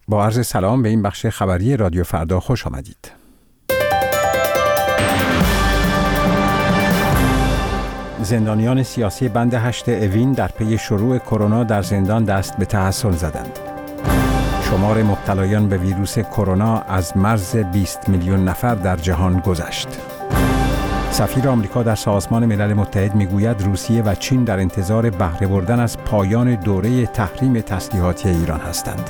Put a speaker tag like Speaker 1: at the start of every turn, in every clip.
Speaker 1: با عرض سلام به این بخش خبری رادیو فردا خوش آمدید. زندانیان سیاسی بند 8 اوین در پی شروع کرونا در زندان دست به تحسن زدند. شمار مبتلایان به ویروس کرونا از مرز 20 میلیون نفر در جهان گذشت. سفیر آمریکا در سازمان ملل متحد میگوید روسیه و چین در انتظار بهره بردن از پایان دوره تحریم تسلیحاتی ایران هستند.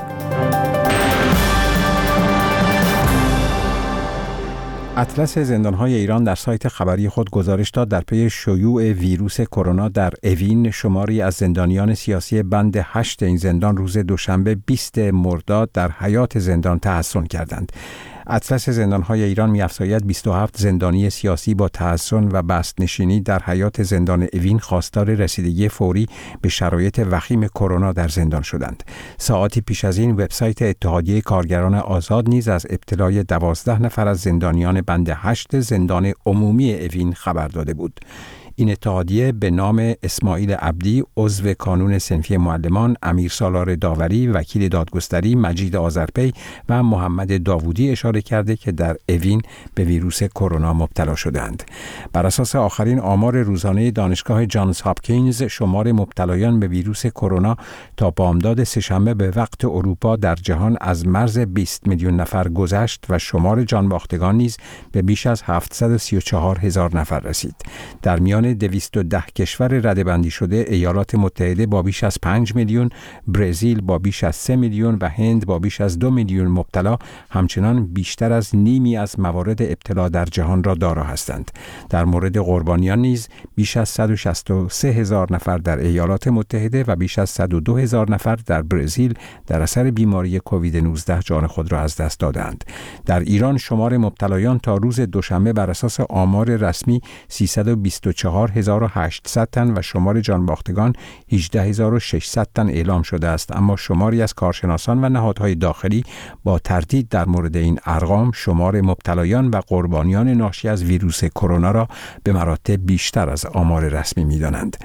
Speaker 1: اطلس زندان‌های ایران در سایت خبری خود گزارش داد در پی شیوع ویروس کرونا در اوین شماری از زندانیان سیاسی بند 8 این زندان روز دوشنبه 20 مرداد در حیات زندان تحسن کردند. اطلس زندان‌های ایران می‌افزاید 27 زندانی سیاسی با تحسن و بست‌نشینی در حیات زندان اوین خواستار رسیدگی فوری به شرایط وخیم کرونا در زندان شدند. ساعاتی پیش از این وبسایت اتحادیه کارگران آزاد نیز از ابتلای 12 نفر از زندانیان بند 8 زندان عمومی اوین خبر داده بود. این اتحادیه به نام اسماعیل عبدی، عضو کانون صنفی معلمان، امیر سالار داوری، وکیل دادگستری مجید آذرپی و محمد داوودی اشاره کرده که در اوین به ویروس کرونا مبتلا شدند. بر اساس آخرین آمار روزانه دانشگاه جانز هاپکینز، شمار مبتلایان به ویروس کرونا تا بامداد سه‌شنبه به وقت اروپا در جهان از مرز 20 میلیون نفر گذشت و شمار جانباختگان نیز به بیش از 734,000 نفر رسید. در میان 210 کشور رده‌بندی شده، ایالات متحده با بیش از 5 میلیون، برزیل با بیش از 3 میلیون و هند با بیش از 2 میلیون مبتلا همچنان بیشتر از نیمی از موارد ابتلا در جهان را دارا هستند. در مورد قربانیان نیز بیش از 163,000 نفر در ایالات متحده و بیش از 102,000 نفر در برزیل در اثر بیماری کووید 19 جان خود را از دست دادند. در ایران شمار مبتلایان تا روز دوشنبه بر اساس آمار رسمی 324,800 تن و شمار جانباختگان 18,600 تن اعلام شده است، اما شماری از کارشناسان و نهادهای داخلی با تردید در مورد این ارقام شمار مبتلایان و قربانیان ناشی از ویروس کرونا را به مراتب بیشتر از آمار رسمی می‌دانند.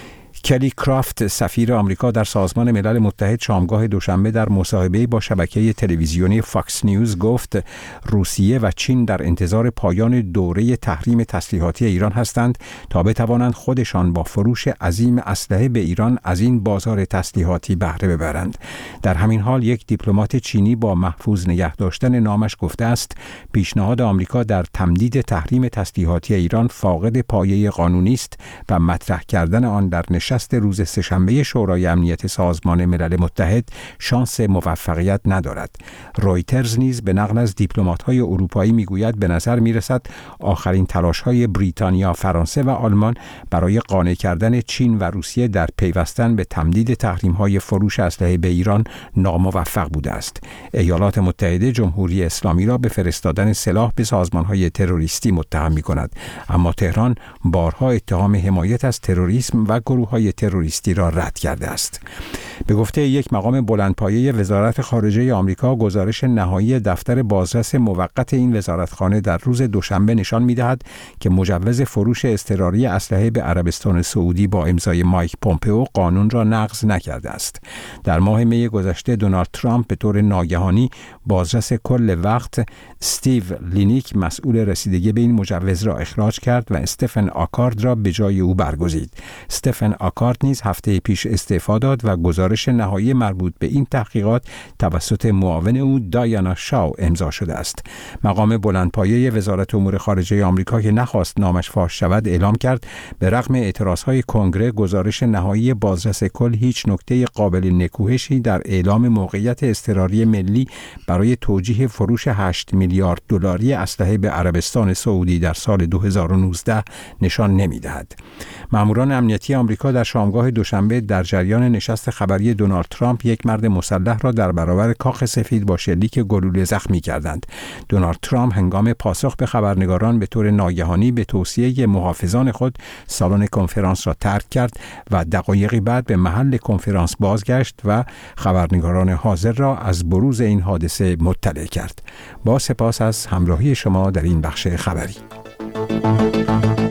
Speaker 1: کلی کرافت، سفیر آمریکا در سازمان ملل متحد، شامگاه دوشنبه در مصاحبه‌ای با شبکه تلویزیونی فاکس نیوز گفت روسیه و چین در انتظار پایان دوره تحریم تسلیحاتی ایران هستند تا بتوانند خودشان با فروش عظیم اسلحه به ایران از این بازار تسلیحاتی بهره ببرند. در همین حال یک دیپلمات چینی با محفوظ نگه داشتن نامش گفته است پیشنهاد آمریکا در تمدید تحریم تسلیحاتی ایران فاقد پایه قانونی است و مطرح کردن آن در نشست روز سه‌شنبه شورای امنیت سازمان ملل متحد شانس موفقیت ندارد. رویترز نیز به نقل از دیپلمات‌های اروپایی میگوید به نظر میرسد آخرین تلاش‌های بریتانیا، فرانسه و آلمان برای قانع کردن چین و روسیه در پیوستن به تمدید تحریم‌های فروش اسلحه به ایران ناموفق بوده است. ایالات متحده جمهوری اسلامی را به فرستادن سلاح به سازمان‌های تروریستی متهم می‌کند، اما تهران بارها اتهام حمایت از تروریسم و گروه‌های تروریستی را رد کرده است. به گفته یک مقام بلندپایه وزارت خارجه آمریکا، گزارش نهایی دفتر بازرس موقت این وزارتخانه در روز دوشنبه نشان می‌دهد که مجوز فروش اضطراری اسلحه به عربستان سعودی با امضای مایک پومپئو قانون را نقض نکرده است. در ماه می گذشته دونالد ترامپ به طور ناگهانی بازرس کل وقت استیو لینیک مسئول رسیدگی به این مجوز را اخراج کرد و استفن آکارد را به جای او برگزید. استفن آکارد نیز هفته پیش استعفا داد و گزارش نهایی مربوط به این تحقیقات توسط معاون او دایانا شاو امضا شده است. مقام بلندپایه وزارت امور خارجه آمریکا که نخواست نامش فاش شود اعلام کرد به رغم اعتراضهای کنگره گزارش نهایی بازرس کل هیچ نکته قابل نکوهشی در اعلام موقعیت اضطراری ملی برای توجیه فروش 8 میلیارد دلاری اسلحه به عربستان سعودی در سال 2019 نشان نمی‌دهد. ماموران امنیتی آمریکا در شامگاه دوشنبه در جریان نشست خبری دونالد ترامپ یک مرد مسلح را در برابر کاخ سفید با شلیک گلوله زخمی کردند. دونالد ترامپ هنگام پاسخ به خبرنگاران به طور ناگهانی به توصیه محافظان خود سالن کنفرانس را ترک کرد و دقایقی بعد به محل کنفرانس بازگشت و خبرنگاران حاضر را از بروز این حادثه مطلع کرد. با سپاس از همراهی شما در این بخش خبری.